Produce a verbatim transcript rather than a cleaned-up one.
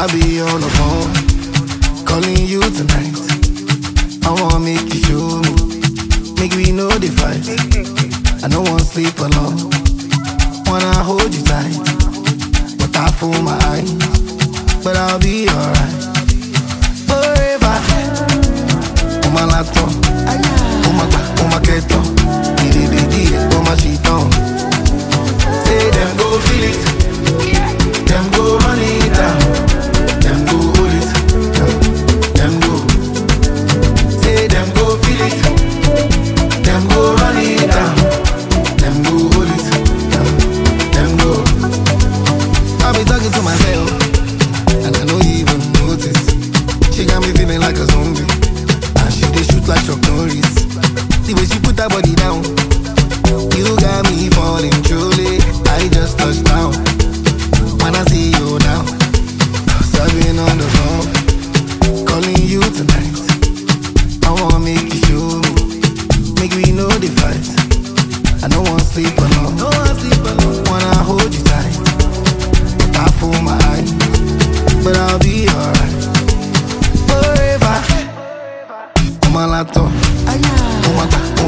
I'll be on the phone, calling you tonight. I wanna make you show me, make we know the fight. I don't wanna sleep alone, wanna hold you tight, but I fool my eyes, but I'll be alright. Forever, oh my laptop, oh my god, oh my keto, didi didi, oh my shit on. Say them go feel it, them go run it down, them go hold it, them go. Say them go feel it, them go run it down, them go hold it, them go. I'll be talking to myself, and I don't even notice. She got me feeling like a zombie, and she dey shoot like Chuck Norris. The way she put her body down, you got me falling truly. I just touched down, when I see you now. So I've been on the phone, calling you tonight. I wanna make you show me, make we know the fight. I don't wanna sleep alone, no wanna sleep alone. Wanna hold you tight, but I fool my eyes, but I'll be alright. Forever, oh my laptop, oh my god.